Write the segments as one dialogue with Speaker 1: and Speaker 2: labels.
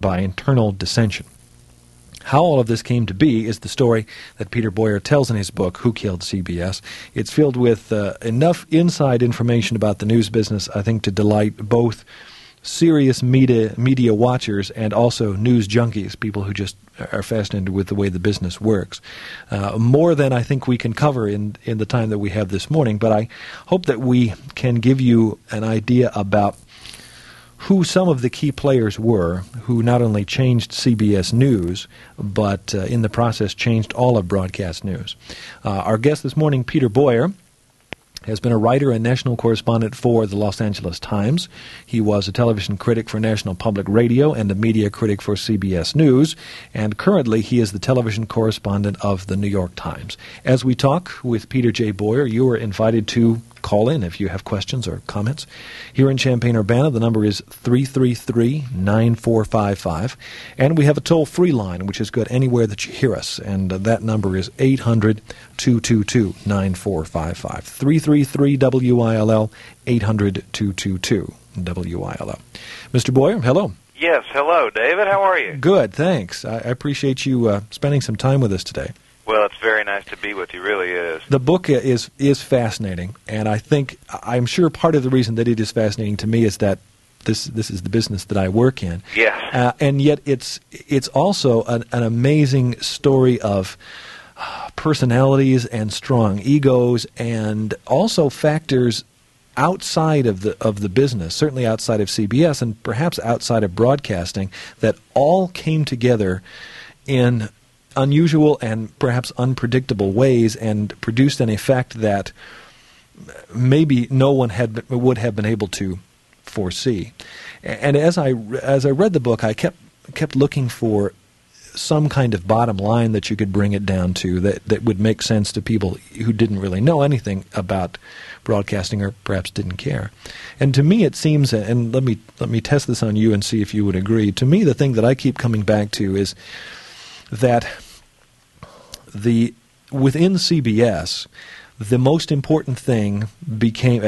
Speaker 1: by internal dissension. How all of this came to be is the story that Peter Boyer tells in his book, Who Killed CBS? It's filled with enough inside information about the news business, I think, to delight both serious media watchers and also news junkies, people who just are fascinated with the way the business works. More than I think we can cover in the time that we have this morning, but I hope that we can give you an idea about who some of the key players were who not only changed CBS News, but in the process changed all of broadcast news. Our guest this morning, Peter Boyer, has been a writer and national correspondent for the Los Angeles Times. He was a television critic for National Public Radio and a media critic for CBS News, and currently he is the television correspondent of the New York Times. As we talk with Peter J. Boyer, you are invited to call in if you have questions or comments. Here in Champaign-Urbana, the number is 333-9455, and we have a toll-free line, which is good anywhere that you hear us, and that number is 800-222-9455, 333-WILL, 800-222-WILL. Mr. Boyer, hello.
Speaker 2: Yes, hello, David. How are you?
Speaker 1: Good, thanks. I appreciate you spending some time with us today.
Speaker 2: Well, it's very nice to be with you, really is.
Speaker 1: The book is fascinating, and I'm sure part of the reason that it is fascinating to me is that this is the business that I work in.
Speaker 2: Yes.
Speaker 1: And yet it's also an amazing story of personalities and strong egos, and also factors outside of the business, certainly outside of CBS and perhaps outside of broadcasting, that all came together in unusual and perhaps unpredictable ways and produced an effect that maybe no one would have been able to foresee. And as I read the book, I kept looking for some kind of bottom line that you could bring it down to that would make sense to people who didn't really know anything about broadcasting or perhaps didn't care. And to me it seems, and let me test this on you and see if you would agree, to me the thing that I keep coming back to is that within CBS, the most important thing became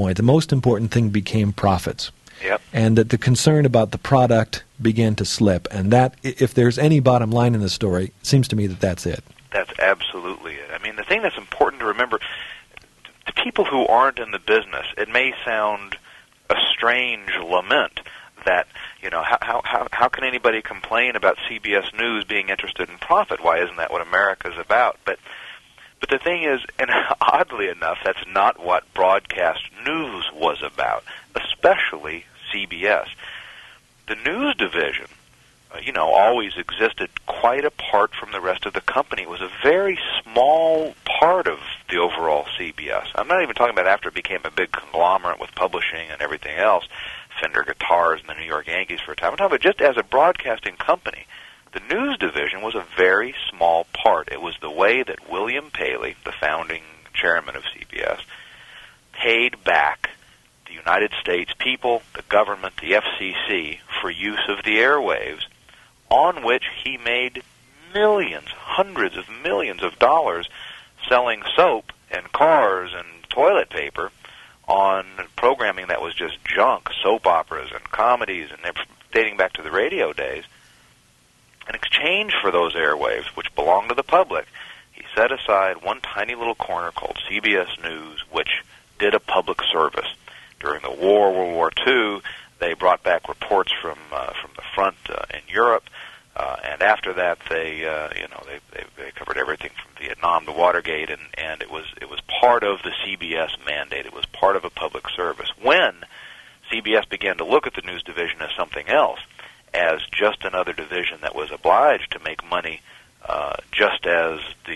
Speaker 1: profits.
Speaker 2: Yep.
Speaker 1: And that the concern about the product began to slip. And that, if there's any bottom line in the story, it seems to me that that's it.
Speaker 2: That's absolutely it. I mean, the thing that's important to remember, to people who aren't in the business, it may sound a strange lament that, you know, how can anybody complain about CBS News being interested in profit? Why isn't that what America's about? But the thing is, and oddly enough, that's not what broadcast news was about, especially CBS. The news division, always existed quite apart from the rest of the company. It was a very small part of the overall CBS. I'm not even talking about after it became a big conglomerate with publishing and everything else, Fender Guitars and the New York Yankees for a time. I'm talking about just as a broadcasting company. The news division was a very small part. It was the way that William Paley, the founding chairman of CBS, paid back the United States people, the government, the FCC, for use of the airwaves, on which he made millions, hundreds of millions of dollars selling soap and cars and toilet paper on programming that was just junk, soap operas and comedies, and dating back to the radio days. In exchange for those airwaves, which belonged to the public, he set aside one tiny little corner called CBS News, which did a public service. During the war, World War II, they brought back reports from the front in Europe, and after that, they covered everything from Vietnam to Watergate, and it was part of the CBS mandate. It was part of a public service. When CBS began to look at the news division as something else, as just another division that was obliged to make money, just as the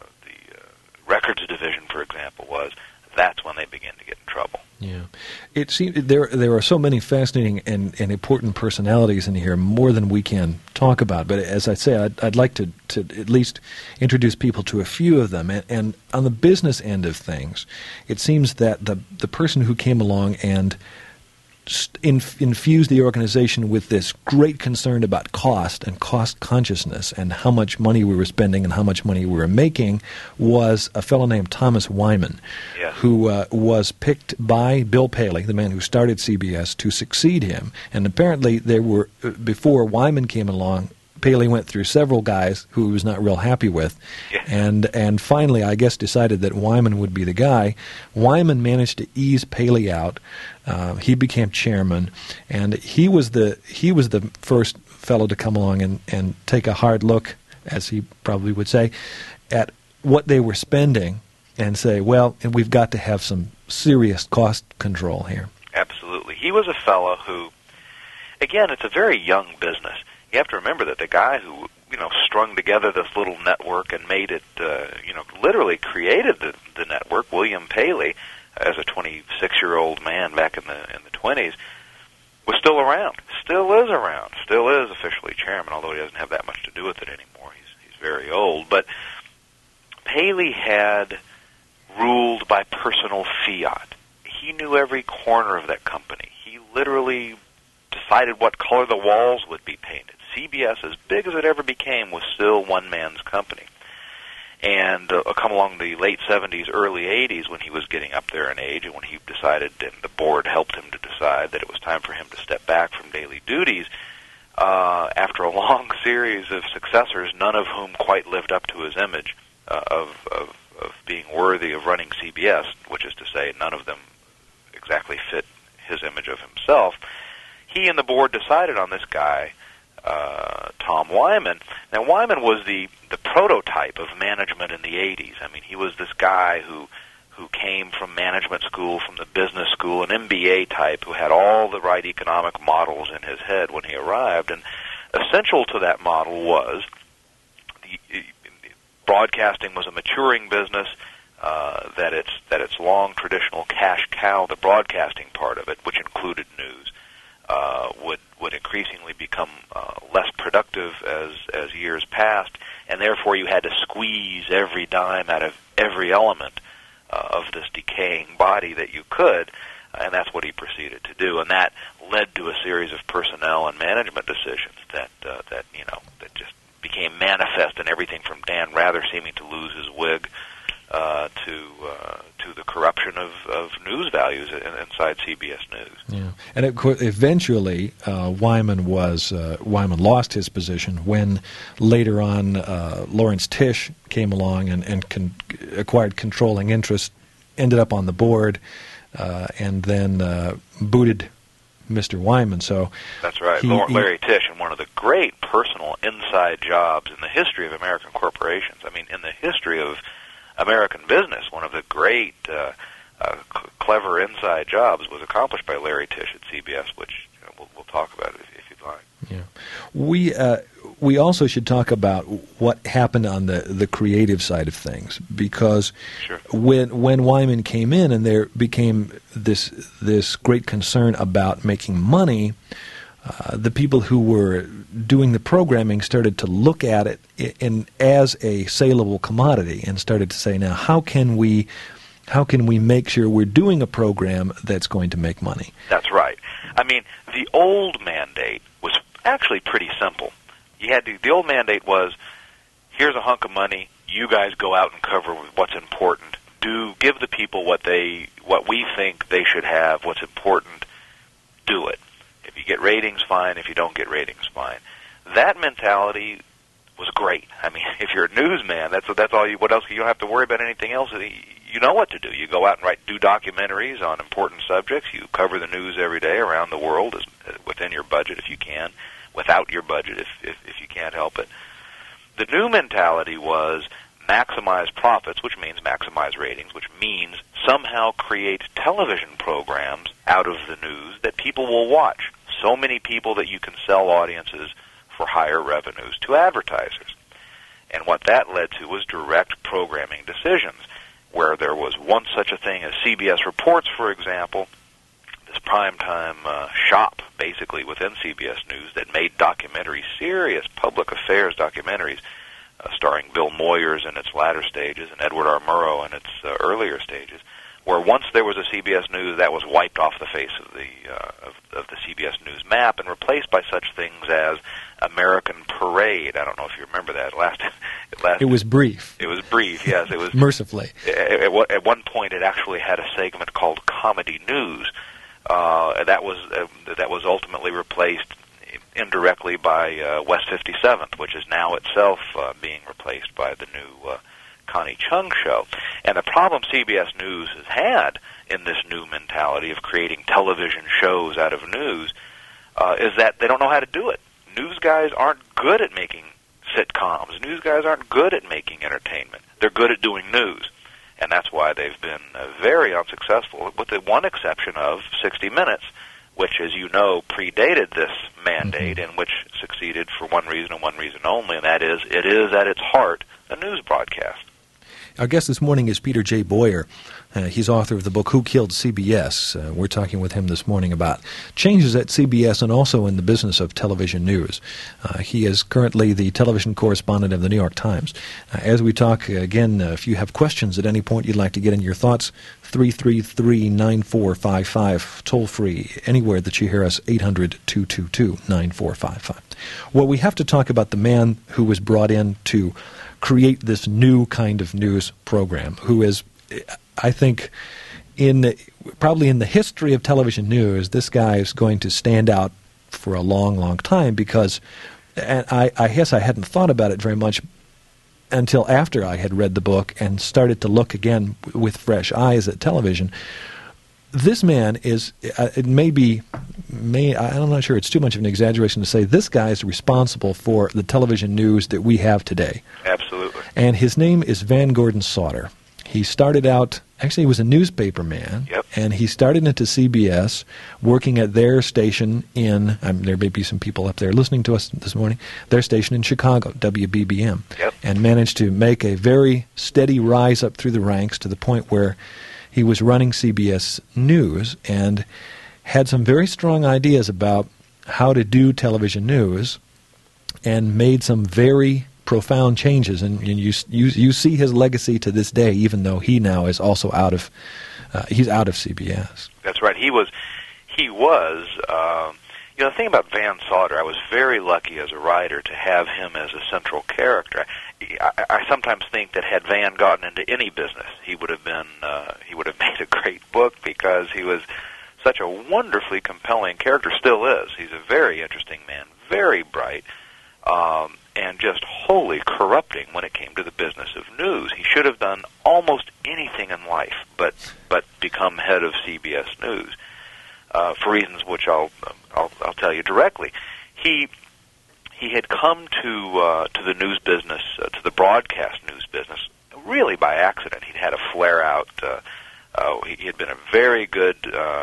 Speaker 2: records division, for example, was, that's when they began to get in trouble.
Speaker 1: Yeah, it seems there are so many fascinating and important personalities in here, more than we can talk about. But as I say, I'd like to at least introduce people to a few of them. And on the business end of things, it seems that the person who came along and infused the organization with this great concern about cost and cost consciousness and how much money we were spending and how much money we were making was a fellow named Thomas Wyman, who was picked by Bill Paley, the man who started CBS, to succeed him. And apparently before Wyman came along, Paley went through several guys who he was not real happy with, and finally, I guess, decided that Wyman would be the guy. Wyman managed to ease Paley out. He became chairman, and he was the first fellow to come along and take a hard look, as he probably would say, at what they were spending and say, well, we've got to have some serious cost control here.
Speaker 2: Absolutely. He was a fellow who, again, it's a very young business. You have to remember that the guy who, strung together this little network and made it, literally created the network, William Paley, as a 26-year-old man back in the 20s, was still around, still is around, still is officially chairman, although he doesn't have that much to do with it anymore. He's very old. But Paley had ruled by personal fiat. He knew every corner of that company. He literally decided what color the walls would be painted. CBS, as big as it ever became, was still one man's company. And come along the late 70s, early 80s, when he was getting up there in age, and when he decided, and the board helped him to decide that it was time for him to step back from daily duties, after a long series of successors, none of whom quite lived up to his image of being worthy of running CBS, which is to say none of them exactly fit his image of himself, he and the board decided on this guy, Tom Wyman. Now, Wyman was the prototype of management in the 80s. I mean, he was this guy who came from management school, from the business school, an MBA type who had all the right economic models in his head when he arrived. And essential to that model was broadcasting was a maturing business, that its long traditional cash cow, the broadcasting part of it, which included news, would increasingly become less productive as years passed, and therefore you had to squeeze every dime out of every element of this decaying body that you could, and that's what he proceeded to do, and that led to a series of personnel and management decisions that just became manifest in everything from Dan Rather seeming to lose his wig to the corruption of news values inside CBS News.
Speaker 1: Yeah, and eventually Wyman lost his position when later on Lawrence Tisch came along and acquired controlling interest, ended up on the board, and then booted Mr. Wyman. So
Speaker 2: that's right. Larry Tisch, in one of the great personal inside jobs in the history of American corporations. I mean, in the history of American business, one of the great, clever inside jobs was accomplished by Larry Tisch at CBS, which we'll talk about if you'd like.
Speaker 1: Yeah, we also should talk about what happened on the creative side of things, because when Wyman came in and there became this great concern about making money, the people who were doing the programming started to look at it as a saleable commodity and started to say, now, how can we make sure we're doing a program that's going to make money?
Speaker 2: That's right. I mean, the old mandate was actually pretty simple. The old mandate was, here's a hunk of money, you guys go out and cover what's important. Give the people what we think they should have, what's important, do it. If you get ratings, fine. If you don't get ratings, fine. That mentality was great. I mean, if you're a newsman, that's all. What else? You don't have to worry about anything else. You know what to do. You go out and do documentaries on important subjects. You cover the news every day around the world within your budget if you can, without your budget if you can't help it. The new mentality was maximize profits, which means maximize ratings, which means somehow create television programs out of the news that people will watch. So many people that you can sell audiences for higher revenues to advertisers. And what that led to was direct programming decisions, where there was once such a thing as CBS Reports, for example, this primetime shop, basically, within CBS News that made documentaries, serious public affairs documentaries, starring Bill Moyers in its latter stages and Edward R. Murrow in its earlier stages. where once there was a CBS News, that was wiped off the face of the CBS News map and replaced by such things as American Parade. I don't know if you remember that.
Speaker 1: It was brief.
Speaker 2: It was brief, yes. It was
Speaker 1: mercifully.
Speaker 2: At one point, it actually had a segment called Comedy News. That was ultimately replaced indirectly by West 57th, which is now itself being replaced by the new Connie Chung show. And the problem CBS News has had in this new mentality of creating television shows out of news is that they don't know how to do it. News guys aren't good at making sitcoms. News guys aren't good at making entertainment. They're good at doing news. And that's why they've been very unsuccessful, with the one exception of 60 Minutes, which, as you know, predated this mandate and which succeeded for one reason and one reason only, and that is it is at its heart a news broadcast.
Speaker 1: Our guest this morning is Peter J. Boyer. He's author of the book Who Killed CBS? We're talking with him this morning about changes at CBS and also in the business of television news. He is currently the television correspondent of the New York Times. As we talk, again, if you have questions at any point you'd like to get in your thoughts, 333-9455, toll free, anywhere that you hear us, 800-222-9455. Well, we have to talk about the man who was brought in to create this new kind of news program, who is, I think, probably in the history of television news, this guy is going to stand out for a long, long time because, and I guess I hadn't thought about it very much until after I had read the book and started to look again with fresh eyes at television. This man is, I'm not sure it's too much of an exaggeration to say this guy is responsible for the television news that we have today.
Speaker 2: Absolutely.
Speaker 1: And his name is Van Gordon Sauter. He started out, actually he was a newspaper man, and he started into CBS working at their station in, there may be some people up there listening to us this morning, their station in Chicago, WBBM, and managed to make a very steady rise up through the ranks to the point where he was running CBS News and had some very strong ideas about how to do television news and made some very profound changes. And you see his legacy to this day, even though he now is also out of CBS.
Speaker 2: That's right. He was. The thing about Van Sauter, I was very lucky as a writer to have him as a central character. I sometimes think that had Van gotten into any business, he would have made a great book because he was such a wonderfully compelling character. Still is. He's a very interesting man, very bright, and just wholly corrupting when it came to the business of news. He should have done almost anything in life, but become head of CBS News for reasons which I'll tell you directly. He had come to the news business, to the broadcast news business, really by accident. He'd had a flare-out. He had been a very good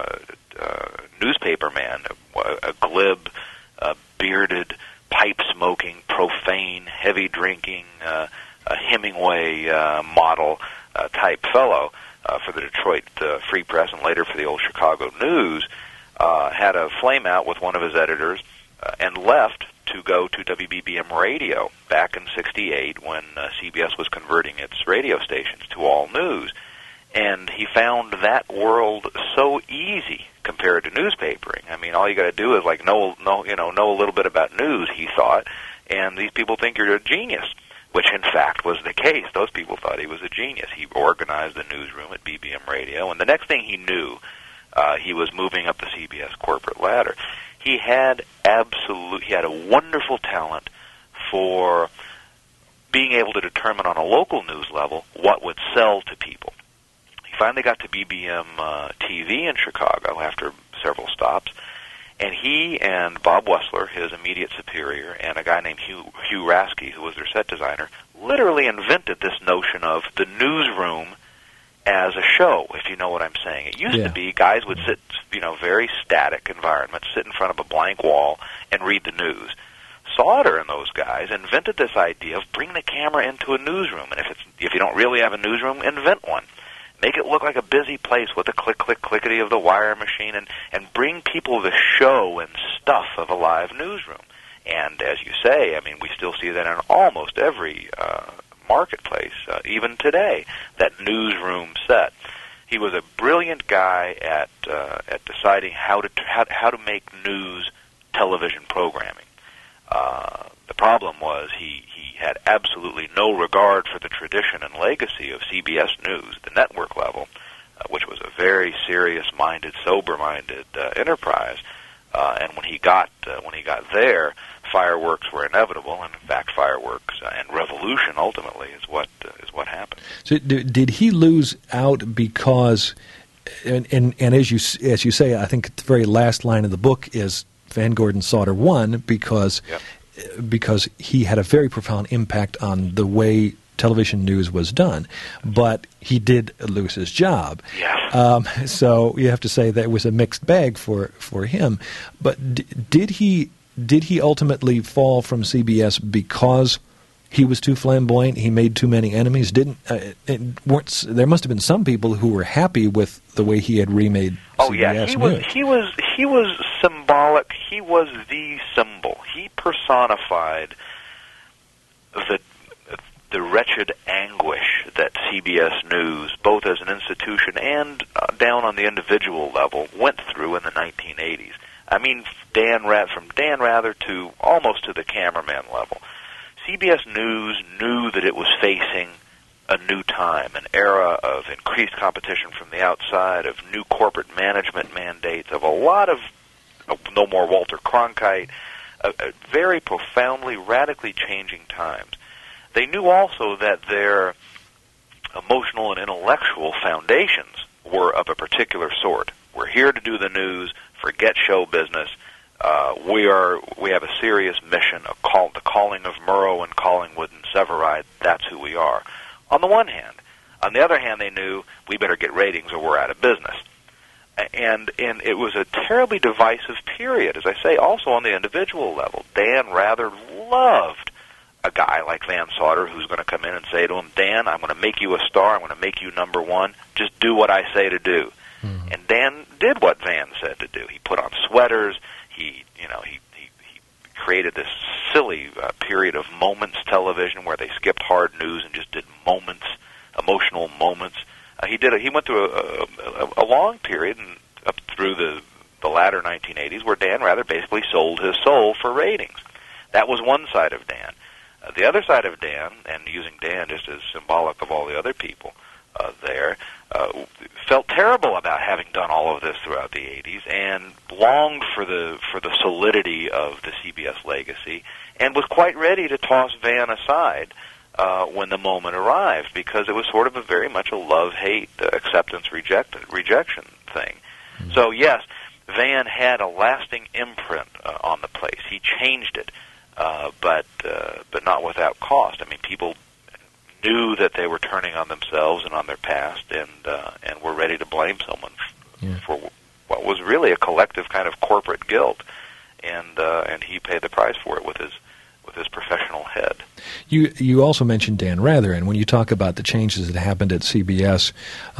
Speaker 2: newspaper man, a glib, bearded, pipe-smoking, profane, heavy-drinking, a Hemingway model type fellow for the Detroit Free Press and later for the old Chicago News. Had a flame-out with one of his editors and left to go to WBBM Radio back in '68 when CBS was converting its radio stations to all news. And he found that world so easy compared to newspapering. I mean, all you got to do is know a little bit about news, he thought, and these people think you're a genius, which in fact was the case. Those people thought he was a genius. He organized the newsroom at BBM Radio, and the next thing he knew, he was moving up the CBS corporate ladder. He had a wonderful talent for being able to determine on a local news level what would sell to people. He finally got to BBM TV in Chicago after several stops, and he and Bob Wessler, his immediate superior, and a guy named Hugh Rasky, who was their set designer, literally invented this notion of the newsroom as a show, if you know what I'm saying. It used to be guys would sit, very static environments, sit in front of a blank wall and read the news. Sauter and those guys invented this idea of bring the camera into a newsroom, and if you don't really have a newsroom, invent one. Make it look like a busy place with the clickety of the wire machine, and bring people the show and stuff of a live newsroom. And as you say, I mean, we still see that in almost every marketplace, even today, that newsroom set. He was a brilliant guy at deciding how to make news television programming. The problem was he had absolutely no regard for the tradition and legacy of CBS News, the network level, which was a very serious-minded, sober-minded enterprise. And when he got there, fireworks were inevitable, and in fact, fireworks and revolution ultimately is what happened.
Speaker 1: So, did he lose out because? And as you say, I think the very last line of the book is Van Gordon Sauter won because he had a very profound impact on the way television news was done, but he did lose his job.
Speaker 2: Yes.
Speaker 1: So you have to say that it was a mixed bag for him. But did he ultimately fall from CBS because he was too flamboyant? He made too many enemies. There must have been some people who were happy with the way he had remade CBS
Speaker 2: Oh yeah, he was symbolic. He was the symbol. He personified the wretched anguish that CBS News, both as an institution and down on the individual level, went through in the 1980s. I mean, from Dan Rather to almost to the cameraman level. CBS News knew that it was facing a new time, an era of increased competition from the outside, of new corporate management mandates, of a lot of no more Walter Cronkite, very profoundly, radically changing times. They knew also that their emotional and intellectual foundations were of a particular sort. We're here to do the news. Forget show business. We have a serious mission, the calling of Murrow and Collingwood and Severide. That's who we are. On the one hand. On the other hand, they knew we better get ratings or we're out of business. And it was a terribly divisive period, as I say, also on the individual level. Dan Rather loved a guy like Van Sauter who's going to come in and say to him, Dan, I'm going to make you a star. I'm going to make you number one. Just do what I say to do. Mm-hmm. And Dan did what Van said to do. He put on sweaters. He created this silly period of Moments television where they skipped hard news and just did moments, emotional moments. He went through a long period and up through the latter 1980s where Dan Rather basically sold his soul for ratings. That was one side of Dan. The other side of Dan, and using Dan just as symbolic of all the other people felt terrible about having done all of this throughout the 80s and longed for the solidity of the CBS legacy and was quite ready to toss Van aside when the moment arrived, because it was sort of very much a love-hate, acceptance-rejection thing. Mm-hmm. So yes, Van had a lasting imprint on the place. He changed it, but not without cost. I mean, people knew that they were turning on themselves and on their past, and were ready to blame someone for what was really a collective kind of corporate guilt, and he paid the price for it with his professional head.
Speaker 1: You also mentioned Dan Rather, and when you talk about the changes that happened at CBS,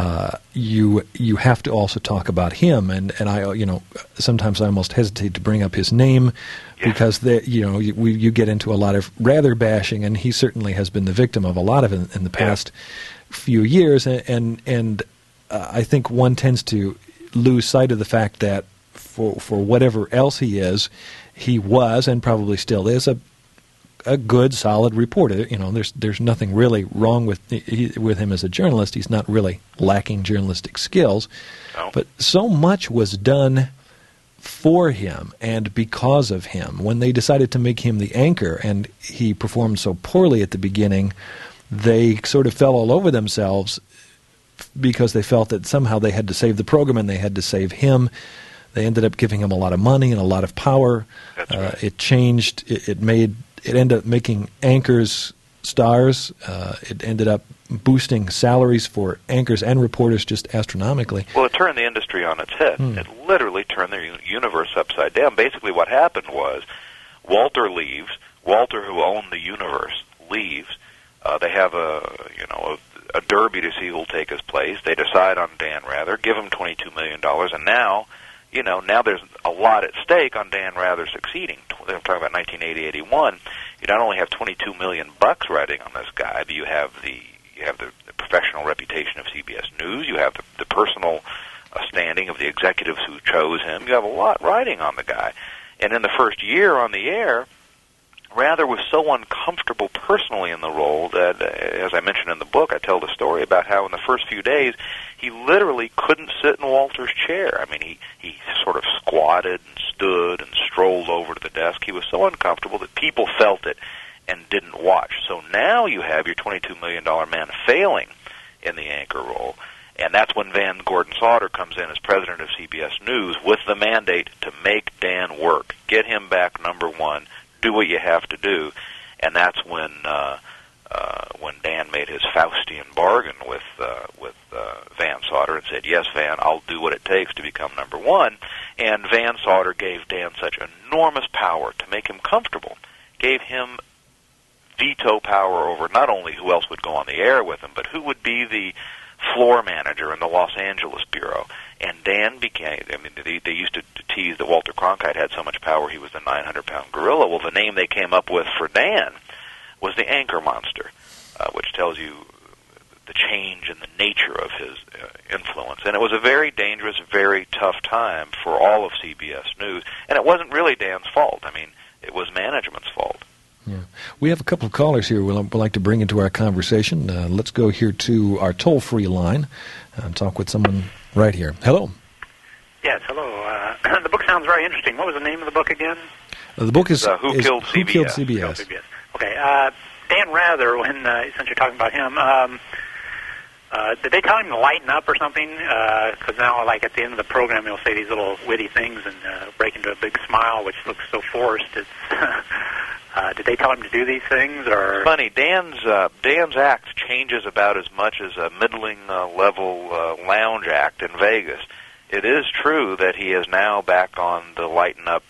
Speaker 1: you have to also talk about him. And I sometimes I almost hesitate to bring up his name because you get into a lot of Rather bashing, and he certainly has been the victim of a lot of it in the past few years. And I think one tends to lose sight of the fact that for whatever else he was and probably still is a good, solid reporter. There's nothing really wrong with him as a journalist. He's not really lacking journalistic skills.
Speaker 2: No.
Speaker 1: But so much was done for him and because of him. When they decided to make him the anchor and he performed so poorly at the beginning, they sort of fell all over themselves because they felt that somehow they had to save the program and they had to save him. They ended up giving him a lot of money and a lot of power.
Speaker 2: That's right.
Speaker 1: It changed. It ended up making anchors stars. It ended up boosting salaries for anchors and reporters just astronomically.
Speaker 2: Well, it turned the industry on its head. It literally turned the universe upside down. Basically what happened was Walter leaves. Walter, who owned the universe, leaves. They have a derby to see who'll take his place. They decide on Dan Rather, give him $22 million, and now there's a lot at stake on Dan Rather succeeding. I'm talking about 1980-81. You not only have $22 million riding on this guy, but you have the have the professional reputation of CBS News. You have the personal standing of the executives who chose him. You have a lot riding on the guy. And in the first year on the air, Rather was so uncomfortable personally in the role that, as I mentioned in the book, I tell the story about how in the first few days he literally couldn't sit in Walter's chair. I mean, he sort of squatted and stood and strolled over to the desk. He was so uncomfortable that people felt it and didn't watch. So now you have your $22 million man failing in the anchor role, and that's when Van Gordon Sauter comes in as president of CBS News with the mandate to make Dan work, get him back number one, do what you have to do, and that's when Dan made his Faustian bargain with Van Sauter and said, "Yes, Van, I'll do what it takes to become number one." And Van Sauter gave Dan such enormous power to make him comfortable, gave him veto power over not only who else would go on the air with him, but who would be the floor manager in the Los Angeles bureau. And Dan became, I mean, they used to tease that Walter Cronkite had so much power he was the 900-pound gorilla. Well, the name they came up with for Dan was the Anchor Monster, which tells you the change in the nature of his influence. And it was a very dangerous, very tough time for all of CBS News. And it wasn't really Dan's fault. I mean, it was management's fault.
Speaker 1: Yeah. We have a couple of callers here we'd like to bring into our conversation. Let's go here to our toll-free line and talk with someone right here. Hello.
Speaker 3: Yes, hello. The book sounds very interesting. What was the name of the book again?
Speaker 1: The book is
Speaker 2: Who Killed CBS?
Speaker 1: Who Killed CBS?
Speaker 3: Okay. Dan Rather, since you're talking about him, did they tell him to lighten up or something? Because now, like at the end of the program, he'll say these little witty things and break into a big smile, which looks so forced. It's did they tell him to do these things, or
Speaker 2: funny? Dan's act changes about as much as a middling level lounge act in Vegas. It is true that he is now back on the lighten up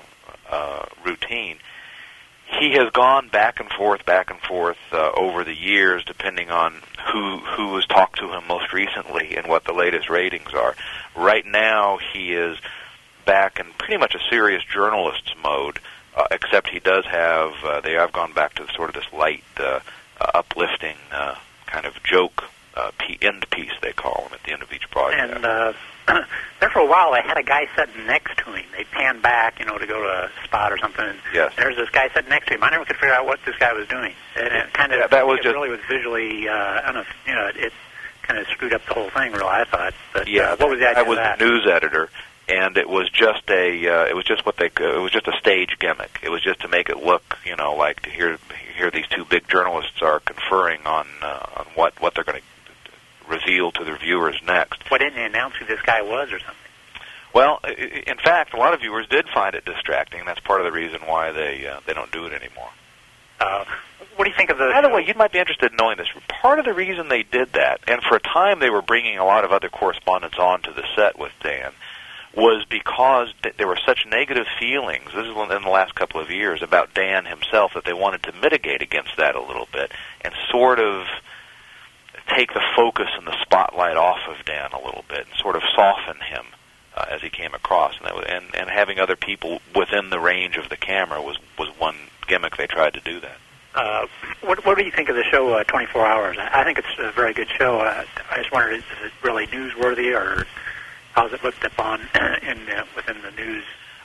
Speaker 2: routine. He has gone back and forth over the years, depending on who has talked to him most recently and what the latest ratings are. Right now, he is back in pretty much a serious journalist's mode, except he does have, they have gone back to sort of this light, uplifting kind of joke end piece, they call him, at the end of each broadcast.
Speaker 3: And there for a while, they had a guy sitting next to him. They panned back, to go to a spot or something. And
Speaker 2: yes.
Speaker 3: There's this guy sitting next to him. I never could figure out what this guy was doing. And it kind of really was visually, I don't know, it kind of screwed up the whole thing, really, I thought. But what was the idea
Speaker 2: of that? I was the news editor, and it was just it was just a stage gimmick. It was just to make it look, like to hear these two big journalists are conferring on what they're going to reveal to their viewers next.
Speaker 3: Why didn't they announce who this guy was or something?
Speaker 2: Well, in fact, a lot of viewers did find it distracting. That's part of the reason why they don't do it anymore.
Speaker 3: What do you think of the...
Speaker 2: By the way, you might be interested in knowing this. Part of the reason they did that, and for a time they were bringing a lot of other correspondents onto the set with Dan, was because there were such negative feelings, this is in the last couple of years, about Dan himself, that they wanted to mitigate against that a little bit and sort of take the focus and the spotlight off of Dan a little bit and sort of soften him as he came across. And having other people within the range of the camera was one gimmick they tried to do that.
Speaker 3: What do you think of the show 24 Hours? I think it's a very good show. I just wondered, is it really newsworthy, or how's it looked upon within the news?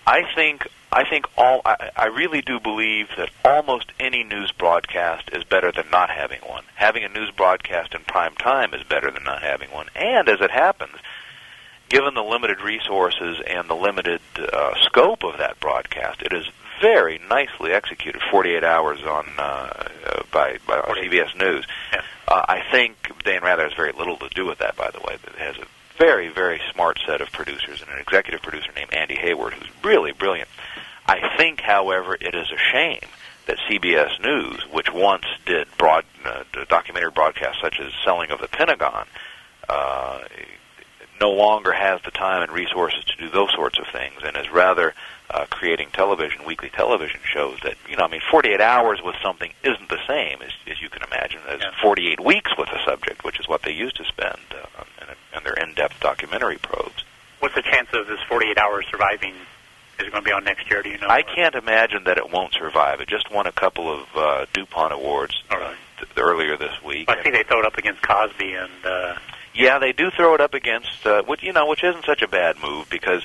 Speaker 2: I really do believe that almost any news broadcast is better than not having one. Having a news broadcast in prime time is better than not having one. And as it happens, given the limited resources and the limited scope of that broadcast, it is very nicely executed. 48 Hours on by CBS News.
Speaker 3: Yeah.
Speaker 2: I think Dan Rather has very little to do with that, by the way. It has a very, very smart set of producers and an executive producer named Andy Hayward, who's really brilliant. I think, however, it is a shame that CBS News, which once did documentary broadcasts such as Selling of the Pentagon, no longer has the time and resources to do those sorts of things, and is rather creating weekly television shows that, 48 hours with something isn't the same, as you can imagine, as 48 weeks with a subject, which is what they used to spend in their in-depth documentary probes.
Speaker 3: What's the chance of this 48 Hours surviving? Is it going to be on next year, do you know?
Speaker 2: I can't imagine that it won't survive. It just won a couple of DuPont awards.
Speaker 3: Oh, really?
Speaker 2: earlier this week.
Speaker 3: I see they throw it up against Cosby and.
Speaker 2: Yeah, they do throw it up against, which isn't such a bad move, because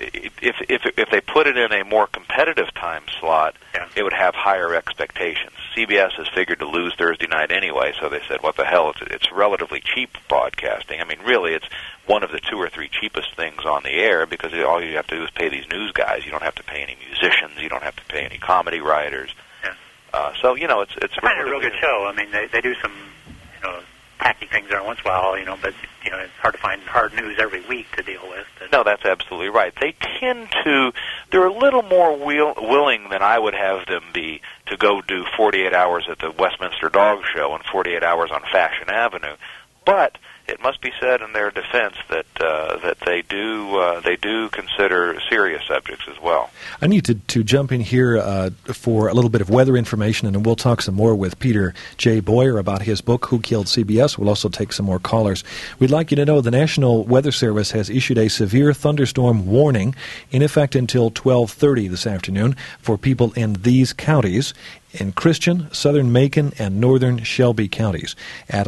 Speaker 2: if they put it in a more competitive time slot, it would have higher expectations. CBS has figured to lose Thursday night anyway, so they said, what the hell, it's relatively cheap broadcasting. I mean, really, it's one of the 2 or 3 cheapest things on the air, because all you have to do is pay these news guys. You don't have to pay any musicians. You don't have to pay any comedy writers.
Speaker 3: Yeah.
Speaker 2: So, it's
Speaker 3: I find it a real good show. I mean, they do some, tacky things every once in a while, but it's hard to find hard news every week to deal with.
Speaker 2: No, that's absolutely right. They tend to, they're a little more willing than I would have them be to go do 48 hours at the Westminster Dog Show and 48 hours on Fashion Avenue. But it must be said in their defense that they do consider serious subjects as well.
Speaker 1: I need to jump in here for a little bit of weather information, and then we'll talk some more with Peter J. Boyer about his book, Who Killed CBS. We'll also take some more callers. We'd like you to know the National Weather Service has issued a severe thunderstorm warning in effect until 12:30 this afternoon for people in these counties: in Christian, southern Macon, and northern Shelby counties. At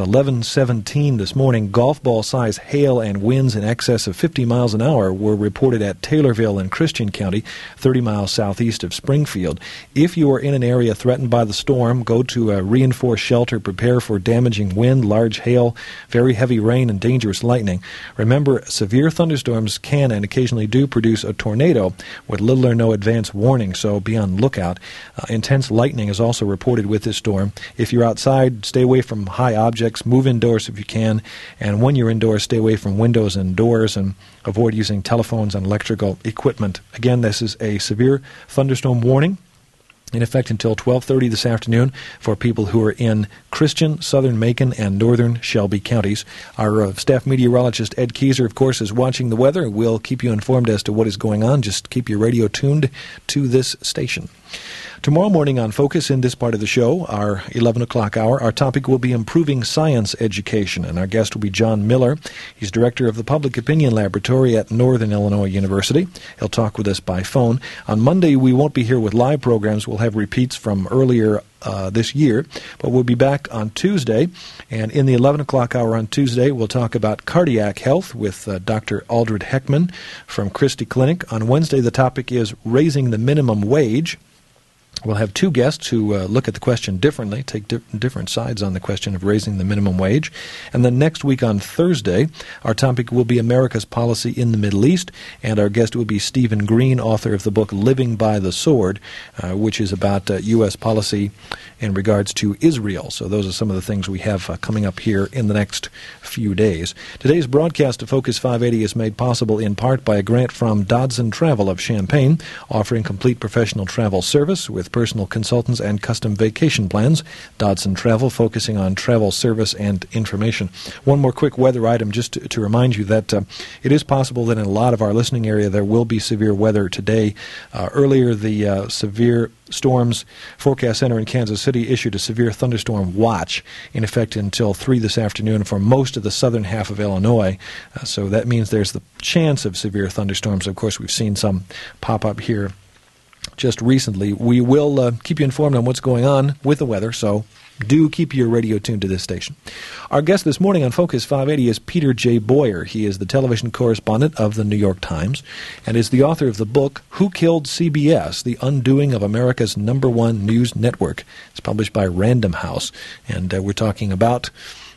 Speaker 1: 11:17 this morning, golf ball-size hail and winds in excess of 50 miles an hour were reported at Taylorville in Christian County, 30 miles southeast of Springfield. If you are in an area threatened by the storm, go to a reinforced shelter. Prepare for damaging wind, large hail, very heavy rain, and dangerous lightning. Remember, severe thunderstorms can and occasionally do produce a tornado with little or no advance warning, so be on lookout. Intense lightning is also reported with this storm. If you're outside, stay away from high objects, move indoors if you can, and when you're indoors, stay away from windows and doors, and avoid using telephones and electrical equipment. Again, this is a severe thunderstorm warning in effect until 12:30 this afternoon for people who are in Christian, southern Macon, and northern Shelby counties. Our staff meteorologist, Ed Keyser, of course, is watching the weather. We'll keep you informed as to what is going on. Just keep your radio tuned to this station. Tomorrow morning on Focus, in this part of the show, our 11 o'clock hour, our topic will be improving science education, and our guest will be John Miller. He's director of the Public Opinion Laboratory at Northern Illinois University. He'll talk with us by phone. On Monday, we won't be here with live programs. We'll have repeats from earlier this year, but we'll be back on Tuesday, and in the 11 o'clock hour on Tuesday, we'll talk about cardiac health with Dr. Aldred Heckman from Christie Clinic. On Wednesday, the topic is raising the minimum wage. We'll have 2 guests who look at the question differently, take different sides on the question of raising the minimum wage. And then next week on Thursday, our topic will be America's policy in the Middle East, and our guest will be Stephen Green, author of the book Living by the Sword, which is about U.S. policy in regards to Israel. So those are some of the things we have coming up here in the next few days. Today's broadcast of Focus 580 is made possible in part by a grant from Dodson Travel of Champaign, offering complete professional travel service with personal consultants and custom vacation plans. Dodson Travel, focusing on travel service and information. One more quick weather item just to remind you that it is possible that in a lot of our listening area there will be severe weather today. Earlier, the Severe Storms Forecast Center in Kansas City issued a severe thunderstorm watch in effect until 3 this afternoon for most of the southern half of Illinois. So that means there's the chance of severe thunderstorms. Of course, we've seen some pop up here just recently. We will keep you informed on what's going on with the weather, so do keep your radio tuned to this station. Our guest this morning on Focus 580 is Peter J. Boyer. He is the television correspondent of the New York Times and is the author of the book Who Killed CBS? The Undoing of America's #1 News Network. It's published by Random House, and we're talking about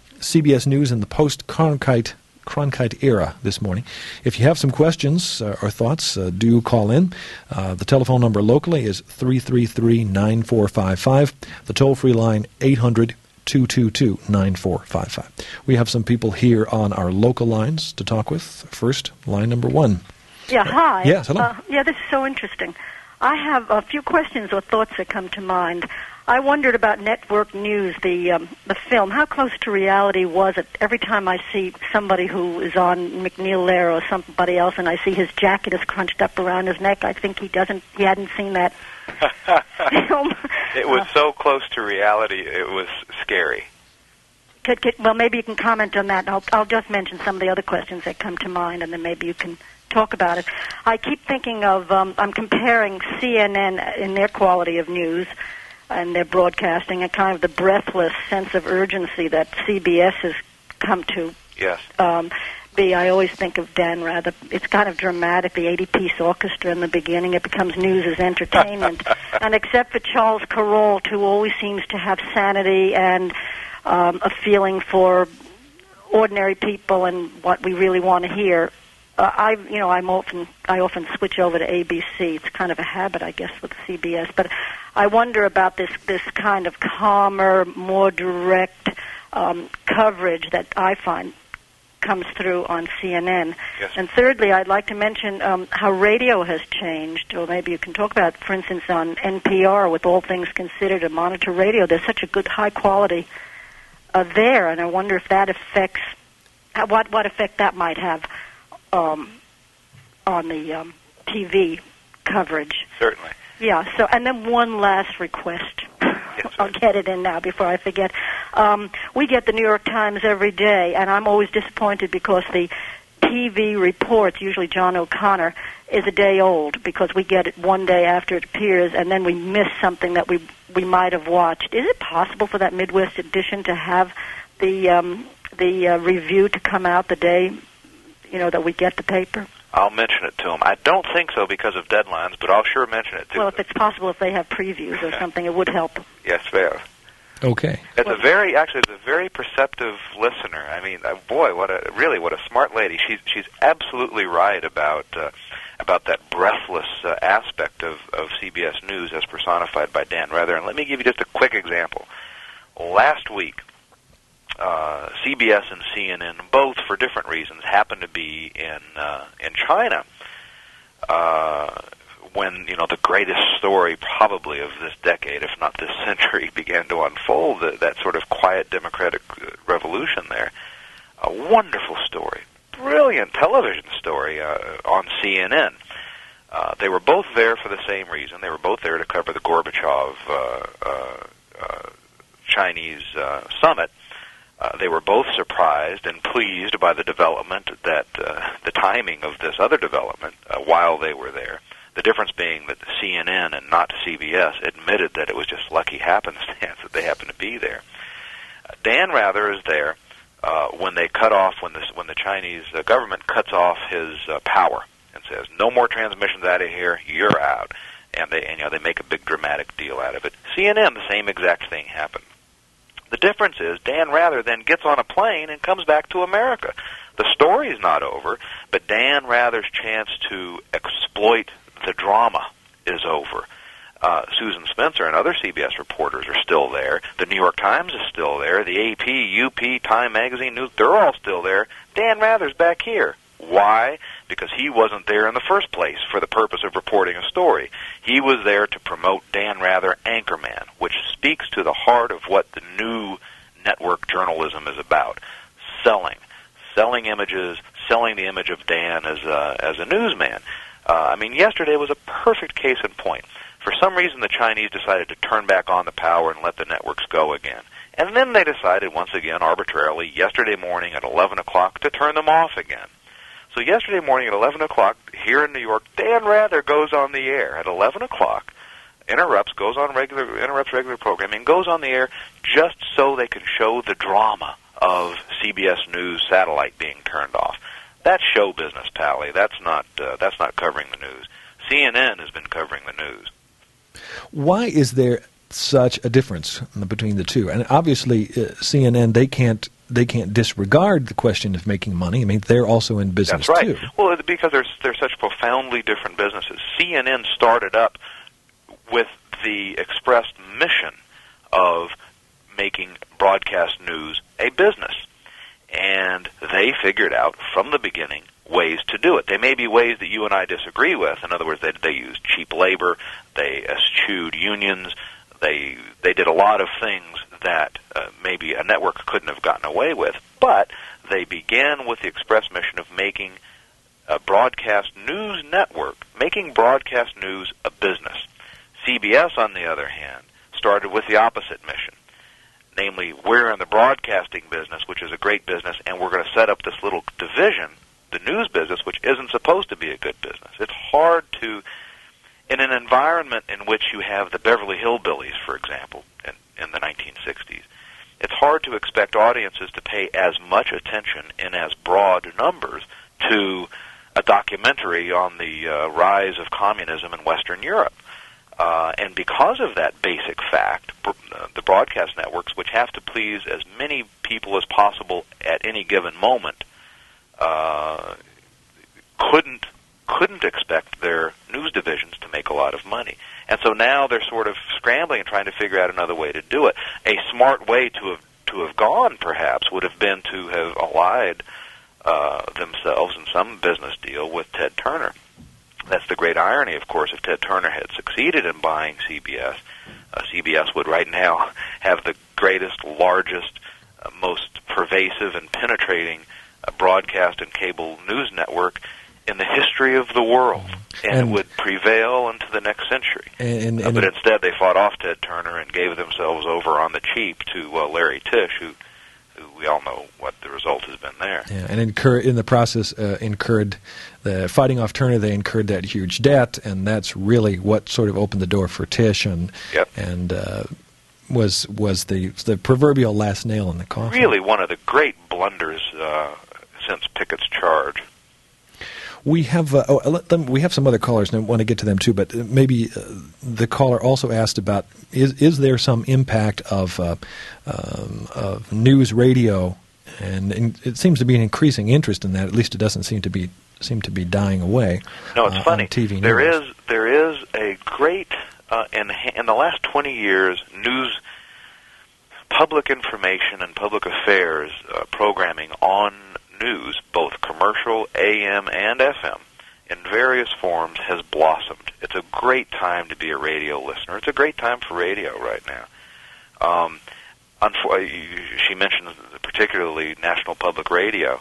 Speaker 1: CBS News in the post-Cronkite era this morning. If you have some questions or thoughts, do call in. The telephone number locally is 333-9455. The toll-free line, 800-222-9455. We have some people here on our local lines to talk with. First, line number 1.
Speaker 4: Yeah, hi.
Speaker 1: Yes, hello.
Speaker 4: This is so interesting. I have a few questions or thoughts that come to mind. I wondered about Network News, the film. How close to reality was it? Every time I see somebody who is on McNeil Lehrer or somebody else, and I see his jacket is crunched up around his neck, I think he hadn't seen that film.
Speaker 2: It was so close to reality, it was scary.
Speaker 4: Well, maybe you can comment on that. I'll just mention some of the other questions that come to mind, and then maybe you can talk about it. I keep thinking of, I'm comparing CNN in their quality of news and their broadcasting, and kind of the breathless sense of urgency that CBS has come to
Speaker 2: Yes.
Speaker 4: be. I always think of Dan Rather. It's kind of dramatic, the 80-piece orchestra in the beginning. It becomes news as entertainment. And except for Charles Kuralt, who always seems to have sanity and a feeling for ordinary people and what we really want to hear, I often switch over to ABC. It's kind of a habit, I guess, with CBS. But I wonder about this kind of calmer, more direct coverage that I find comes through on CNN.
Speaker 2: Yes.
Speaker 4: And thirdly, I'd like to mention how radio has changed, or maybe you can talk about, for instance, on NPR, with All Things Considered, a monitor radio. There's such a good, high quality there, and I wonder if that affects, what effect that might have on the TV coverage.
Speaker 2: Certainly.
Speaker 4: Yeah, so, and then one last request.
Speaker 2: Yes,
Speaker 4: I'll get it in now before I forget. We get the New York Times every day, and I'm always disappointed because the TV reports, usually John O'Connor, is a day old because we get it one day after it appears, and then we miss something that we might have watched. Is it possible for that Midwest edition to have the review to come out the day, that we get the paper?
Speaker 2: I'll mention it to them. I don't think so because of deadlines, but I'll sure mention it to them.
Speaker 4: Well, if it's possible, if they have previews or something, it would help.
Speaker 2: Yes, fair.
Speaker 1: Okay.
Speaker 2: It's a very perceptive listener. I mean, boy, what a smart lady. She's absolutely right about that breathless aspect of CBS News as personified by Dan Rather. And let me give you just a quick example. Last week, CBS and CNN, both for different reasons, happened to be in China when the greatest story probably of this decade, if not this century, began to unfold. That sort of quiet democratic revolution there. A wonderful story, brilliant television story on CNN. They were both there for the same reason. They were both there to cover the Gorbachev Chinese summit. They were both surprised and pleased by the development, that the timing of this other development while they were there. The difference being that CNN and not CBS admitted that it was just lucky happenstance that they happened to be there. Dan Rather is there when they cut off, when the Chinese government cuts off his power and says, no more transmissions out of here, you're out. And they make a big dramatic deal out of it. CNN, the same exact thing happened. The difference is Dan Rather then gets on a plane and comes back to America. The story's not over, but Dan Rather's chance to exploit the drama is over. Susan Spencer and other CBS reporters are still there. The New York Times is still there. The AP, UP, Time Magazine, News, they're all still there. Dan Rather's back here. Why? Because he wasn't there in the first place for the purpose of reporting a story. He was there to promote Dan Rather Anchorman, which speaks to the heart of what the new network journalism is about. Selling images, selling the image of Dan as a newsman. Yesterday was a perfect case in point. For some reason, the Chinese decided to turn back on the power and let the networks go again. And then they decided, once again, arbitrarily, yesterday morning at 11 o'clock, to turn them off again. So yesterday morning at 11 o'clock, here in New York, Dan Rather goes on the air at 11 o'clock, interrupts regular programming, goes on the air just so they can show the drama of CBS News satellite being turned off. That's show business, Pally. That's not covering the news. CNN has been covering the news.
Speaker 1: Why is there such a difference between the two? And obviously, CNN, they can't disregard the question of making money. I mean, they're also in business,
Speaker 2: That's right.
Speaker 1: too.
Speaker 2: Well, because they're such profoundly different businesses. CNN started up with the expressed mission of making broadcast news a business. And they figured out from the beginning ways to do it. They may be ways that you and I disagree with. In other words, they used cheap labor, they eschewed unions, they did a lot of things that maybe a network couldn't have gotten away with. But they began with the express mission of making a broadcast news network, making broadcast news a business. CBS, on the other hand, started with the opposite mission. Namely, we're in the broadcasting business, which is a great business, and we're going to set up this little division, the news business, which isn't supposed to be a good business. It's hard to in an environment in which you have the Beverly Hillbillies, for example, in the 1960s, it's hard to expect audiences to pay as much attention in as broad numbers to a documentary on the rise of communism in Western Europe. And because of that basic fact, the broadcast networks, which have to please as many people as possible at any given moment, couldn't expect their news divisions to make a lot of money. And so now they're sort of scrambling and trying to figure out another way to do it. A smart way to have gone, perhaps, would have been to have allied themselves in some business deal with Ted Turner. That's the great irony, of course. If Ted Turner had succeeded in buying CBS, CBS would right now have the greatest, largest, most pervasive and penetrating broadcast and cable news network in the history of the world, and it would prevail into the next century. But instead, they fought off Ted Turner and gave themselves over on the cheap to Larry Tisch, who we all know what the result has been there.
Speaker 1: Yeah, and in the process, fighting off Turner, they incurred that huge debt, and that's really what sort of opened the door for Tisch, and was the proverbial last nail in the coffin.
Speaker 2: Really, one of the great blunders since Pickett's charge.
Speaker 1: We have some other callers, and I want to get to them too. But maybe the caller also asked about is there some impact of news radio, and it seems to be an increasing interest in that. At least it doesn't seem to be dying away.
Speaker 2: No, it's funny.
Speaker 1: TV
Speaker 2: there is a great in the last 20 years public information and public affairs programming on news, both commercial, AM, and FM, in various forms has blossomed. It's a great time to be a radio listener. It's a great time for radio right now. She mentions particularly National Public Radio.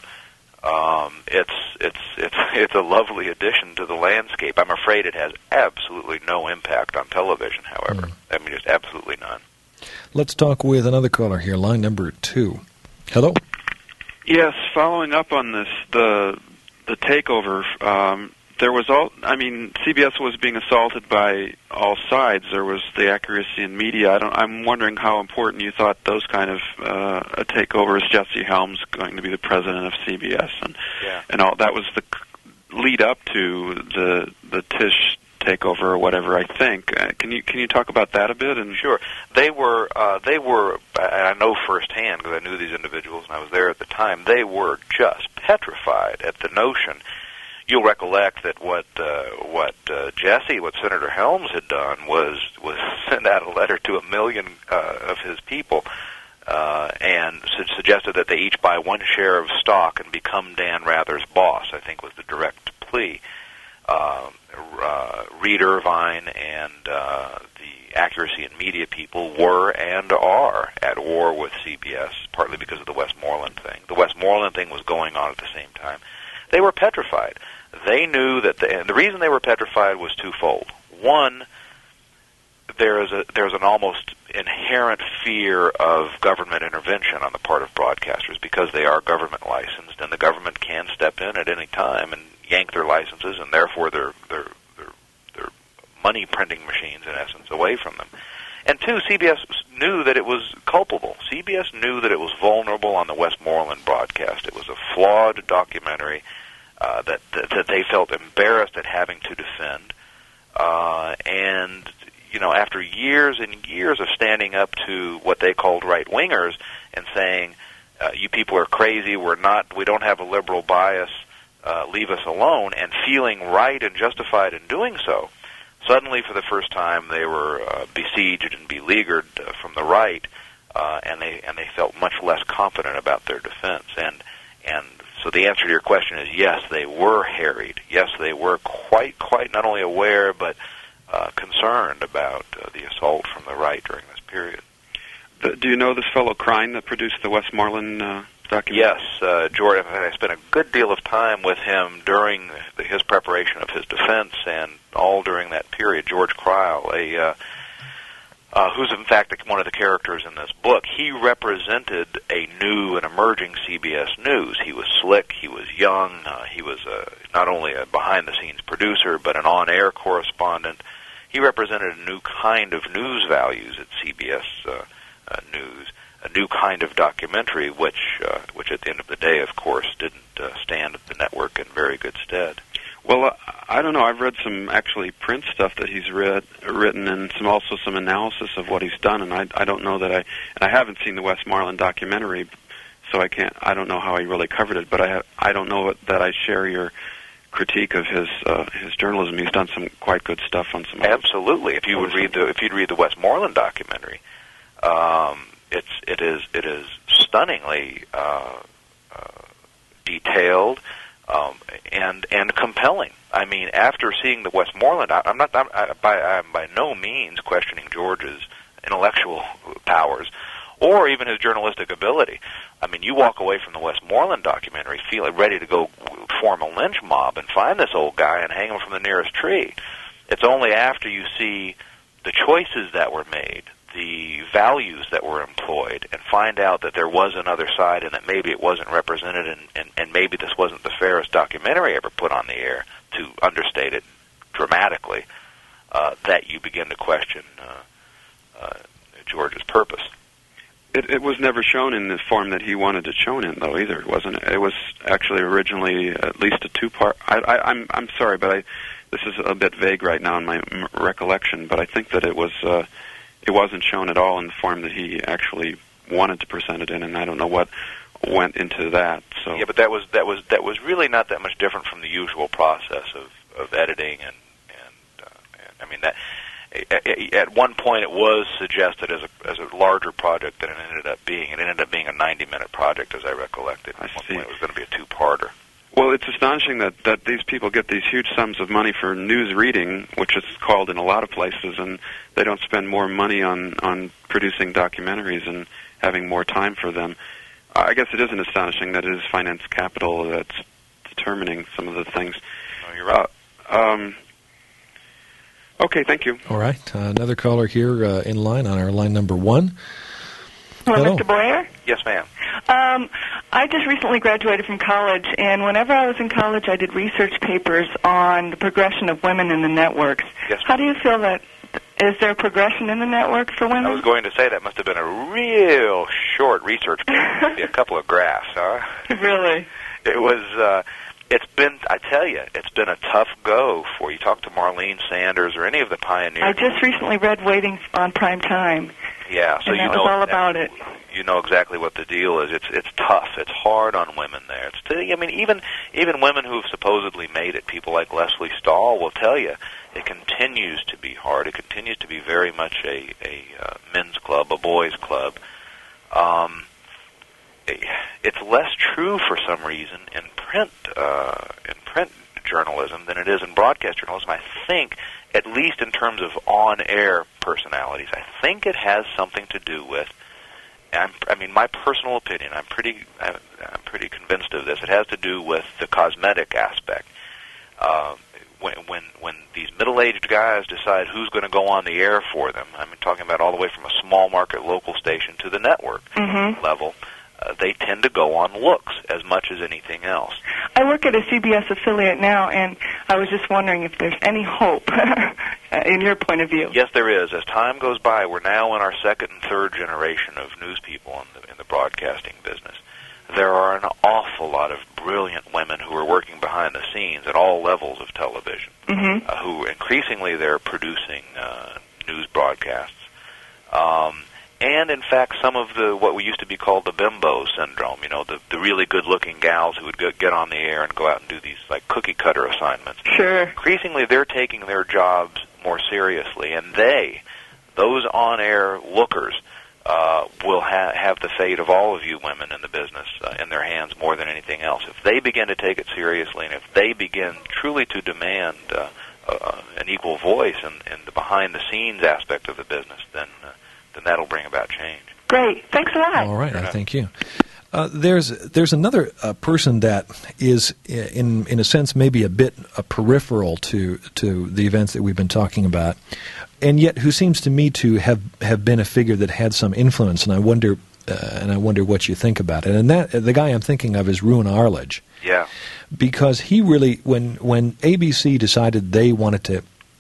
Speaker 2: It's a lovely addition to the landscape. I'm afraid it has absolutely no impact on television, however. I mean, just absolutely none.
Speaker 1: Let's talk with another caller here, line number 2. Hello?
Speaker 5: Yes, following up on this, the takeover, CBS was being assaulted by all sides. There was the accuracy in media. I'm wondering how important you thought those kind of a takeover. Is Jesse Helms going to be the president of CBS, and all that was the lead up to the Tisch takeover or whatever, I think. Can you talk about that a bit? And
Speaker 2: sure. They were, and I know firsthand because I knew these individuals and I was there at the time, they were just petrified at the notion. You'll recollect that what Senator Helms had done was send out a letter to 1 million of his people and suggested that they each buy 1 share of stock and become Dan Rather's boss, I think was the direct plea. Reed Irvine and the accuracy and media people were and are at war with CBS, partly because of the Westmoreland thing. The Westmoreland thing was going on at the same time. They were petrified. They knew that the reason they were petrified was twofold. One, there's an almost inherent fear of government intervention on the part of broadcasters because they are government licensed, and the government can step in at any time and yank their licenses, and therefore their money printing machines, in essence, away from them. And two, CBS knew that it was culpable. CBS knew that it was vulnerable on the Westmoreland broadcast. It was a flawed documentary that they felt embarrassed at having to defend. And, after years and years of standing up to what they called right-wingers and saying, you people are crazy, we don't have a liberal bias, leave us alone, and feeling right and justified in doing so, suddenly for the first time they were besieged and beleaguered from the right, and they felt much less confident about their defense. And so the answer to your question is yes, they were harried. Yes, they were quite not only aware but concerned about the assault from the right during this period.
Speaker 5: Do you know this fellow Krein that produced the Westmoreland documentary?
Speaker 2: Yes, George. I spent a good deal of time with him during his preparation of his defense and all during that period. George Kreil, who's in fact one of the characters in this book, he represented a new and emerging CBS News. He was slick, he was young, he was not only a behind-the-scenes producer, but an on-air correspondent. He represented a new kind of news values at CBS News, a new kind of documentary, which at the end of the day, of course, didn't stand at the network in very good stead.
Speaker 5: Well, I don't know. I've read some actually print stuff that he's written, and also some analysis of what he's done. And I don't know that I haven't seen the Westmoreland documentary, so I don't know how he really covered it. But I don't know that I share your critique of his journalism. He's done some quite good stuff on some.
Speaker 2: Absolutely. If you'd read the Westmoreland documentary, it is stunningly detailed. And compelling. I mean, after seeing the Westmoreland, I'm by no means questioning George's intellectual powers or even his journalistic ability. I mean, you walk away from the Westmoreland documentary feeling ready to go form a lynch mob and find this old guy and hang him from the nearest tree. It's only after you see the choices that were made, the values that were employed, and find out that there was another side and that maybe it wasn't represented and maybe this wasn't the fairest documentary ever put on the air, to understate it dramatically, that you begin to question George's purpose.
Speaker 5: It was never shown in the form that he wanted it shown in, though, either, wasn't it? It was actually originally at least a two-part. I'm sorry, but this is a bit vague right now in my recollection, but I think that it wasn't shown at all in the form that he actually wanted to present it in, and I don't know what went into that. So
Speaker 2: yeah, but that was really not that much different from the usual process of editing, and I mean that at one point it was suggested as a larger project than it ended up being. It ended up being a 90-minute project, as I recollect it. At one point it was going to be a two-parter.
Speaker 5: Well, it's astonishing that these people get these huge sums of money for news reading, which is called in a lot of places, and they don't spend more money on producing documentaries and having more time for them. I guess it isn't astonishing that it is finance capital that's determining some of the things.
Speaker 2: Oh, you're right.
Speaker 5: Okay, thank you.
Speaker 1: All right. Another caller here in line on our line number 1.
Speaker 6: Hello, Mr. Boyer?
Speaker 2: Yes, ma'am.
Speaker 6: I just recently graduated from college, and whenever I was in college, I did research papers on the progression of women in the networks.
Speaker 2: Yes,
Speaker 6: how do you feel that? Is there a progression in the network for women?
Speaker 2: I was going to say that must have been a real short research paper, maybe a couple of graphs, huh?
Speaker 6: Really?
Speaker 2: It was. It's been. I tell you, it's been a tough go for you. Talk to Marlene Sanders or any of the pioneers.
Speaker 6: I just recently read Waiting on Prime Time.
Speaker 2: Yeah, so
Speaker 6: and
Speaker 2: you
Speaker 6: that
Speaker 2: know
Speaker 6: was all about it.
Speaker 2: You know exactly what the deal is. It's tough. It's hard on women there. I mean, even women who've supposedly made it, people like Leslie Stahl will tell you, it continues to be hard. It continues to be very much a men's club, a boys' club. It's less true for some reason in print journalism than it is in broadcast journalism. I think, at least in terms of on-air personalities, I think it has something to do with. I mean, my personal opinion. I'm pretty convinced of this. It has to do with the cosmetic aspect. When these middle-aged guys decide who's going to go on the air for them, I'm talking about all the way from a small market local station to the network level. They tend to go on looks as much as anything else.
Speaker 6: I work at a CBS affiliate now, and I was just wondering if there's any hope in your point of view.
Speaker 2: Yes, there is. As time goes by, we're now in our second and third generation of news people in the broadcasting business. There are an awful lot of brilliant women who are working behind the scenes at all levels of television, who increasingly they're producing news broadcasts. And, in fact, some of what we used to be called the bimbo syndrome, you know, the really good-looking gals who would get on the air and go out and do these, like, cookie-cutter assignments.
Speaker 6: Sure.
Speaker 2: Increasingly, they're taking their jobs more seriously, and those on-air lookers, will have the fate of all of you women in the business in their hands more than anything else. If they begin to take it seriously, and if they begin truly to demand an equal voice in the behind-the-scenes aspect of the business, then that'll bring about change.
Speaker 6: Great. Thanks a lot.
Speaker 1: All right. Thank you. There's another person that is, in a sense, maybe a bit peripheral to the events that we've been talking about, and yet who seems to me to have been a figure that had some influence, and I wonder what you think about it. And the guy I'm thinking of is Rowan Arledge.
Speaker 2: Yeah.
Speaker 1: Because he really, when ABC decided they wanted to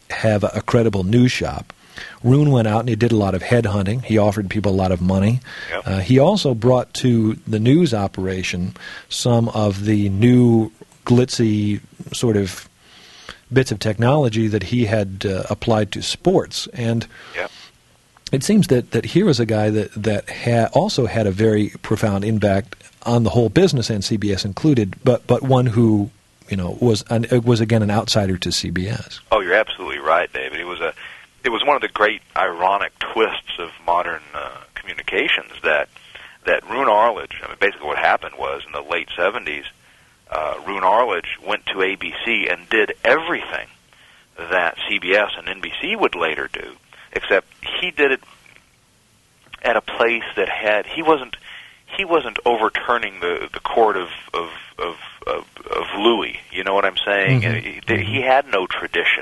Speaker 1: have a credible news shop. Roone went out and he did a lot of headhunting. He offered people a lot of money.
Speaker 2: Yep.
Speaker 1: He also brought to the news operation some of the new glitzy sort of bits of technology that he had applied to sports. And
Speaker 2: Yep.
Speaker 1: it seems that here is a guy that also had a very profound impact on the whole business, and CBS included, but one who was again an outsider to CBS.
Speaker 2: Oh, you're absolutely right, David. It was one of the great ironic twists of modern communications that Roone Arledge. I mean, basically what happened was in the late 70s, Roone Arledge went to ABC and did everything that CBS and NBC would later do, except he did it at a place that he wasn't overturning the court of Louis. You know what I'm saying?
Speaker 1: Mm-hmm.
Speaker 2: He had no tradition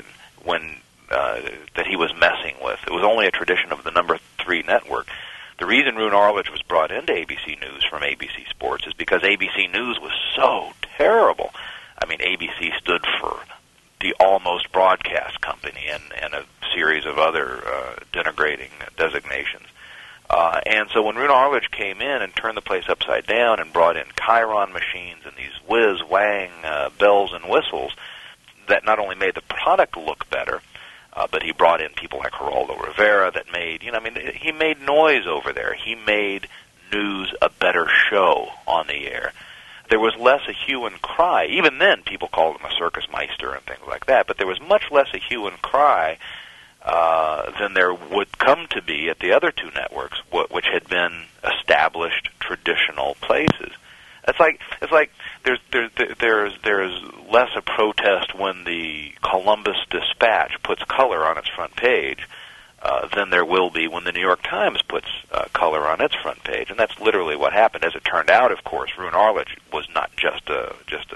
Speaker 2: that he was messing with. It was only a tradition of the number 3 network. The reason Roone Arledge was brought into ABC News from ABC Sports is because ABC News was so terrible. I mean, ABC stood for the Almost Broadcast Company and a series of other denigrating designations. And so when Roone Arledge came in and turned the place upside down and brought in Chiron machines and these whiz-wang bells and whistles that not only made the product look better, but he brought in people like Geraldo Rivera that made, he made noise over there. He made news a better show on the air. There was less a hue and cry. Even then, people called him a circus meister and things like that, but there was much less a hue and cry than there would come to be at the other 2 networks, which had been established traditional places. It's like there's less a protest when the Columbus Dispatch puts color on its front page than there will be when the New York Times puts color on its front page, and that's literally what happened. As it turned out, of course, Roone Arledge was not just a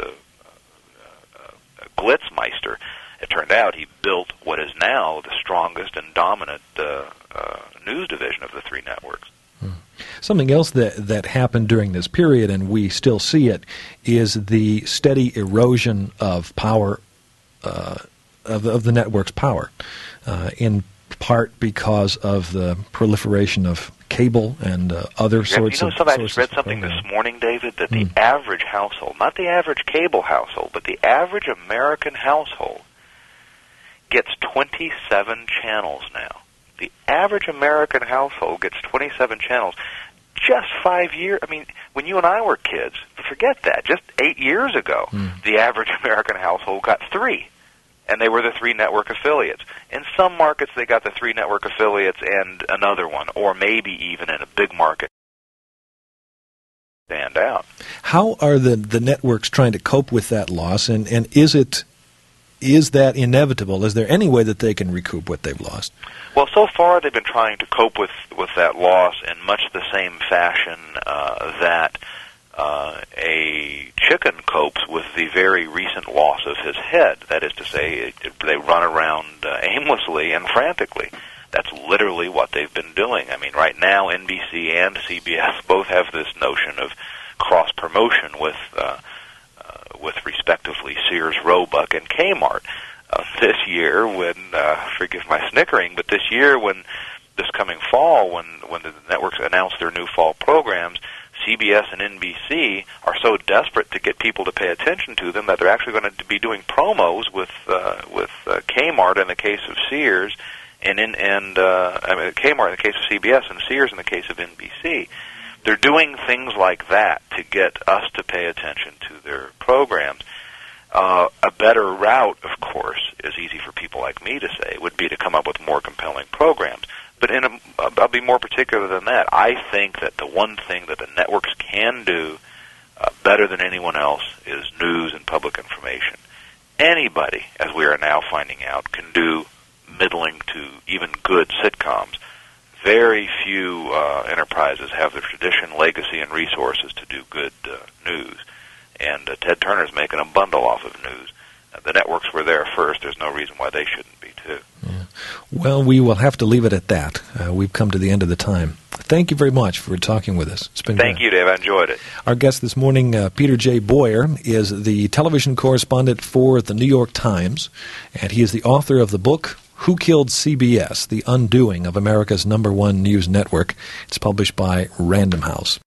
Speaker 2: Glitzmeister. It turned out he built what is now the strongest and dominant news division of the 3 networks.
Speaker 1: Something else that happened during this period, and we still see it, is the steady erosion of power, of the network's power, in part because of the proliferation of cable and other sorts of
Speaker 2: I just read something this morning, David, that the average household, not the average cable household, but the average American household gets 27 channels now. The average American household gets 27 channels. Just 5 years, when you and I were kids, forget that, just 8 years ago, the average American household got 3, and they were the 3 network affiliates. In some markets, they got the 3 network affiliates and another one, or maybe even in a big market, stand out.
Speaker 1: How are the networks trying to cope with that loss, and is that inevitable? Is there any way that they can recoup what they've lost?
Speaker 2: Well, so far they've been trying to cope with that loss in much the same fashion that a chicken copes with the very recent loss of his head. That is to say, they run around aimlessly and frantically. That's literally what they've been doing. Right now NBC and CBS both have this notion of cross-promotion with respectively Sears, Roebuck, and Kmart. This year, forgive my snickering, but this year, this coming fall, when the networks announce their new fall programs, CBS and NBC are so desperate to get people to pay attention to them that they're actually going to be doing promos with Kmart in the case of Sears, and Kmart in the case of CBS, and Sears in the case of NBC. They're doing things like that to get us to pay attention to their programs. A better route, of course, is easy for people like me to say, would be to come up with more compelling programs. But I'll be more particular than that. I think that the one thing that the networks can do better than anyone else is news and public information. Anybody, as we are now finding out, can do middling to even good sitcoms. Very few enterprises have the tradition, legacy, and resources to do good news. And Ted Turner's making a bundle off of news. The networks were there first. There's no reason why they shouldn't be, too.
Speaker 1: Yeah. Well, we will have to leave it at that. We've come to the end of the time. Thank you very much for talking with us. It's been
Speaker 2: Thank
Speaker 1: good.
Speaker 2: you, Dave. I enjoyed it.
Speaker 1: Our guest this morning, Peter J. Boyer, is the television correspondent for the New York Times, and he is the author of the book, Who Killed CBS? The Undoing of America's #1 news network. It's published by Random House.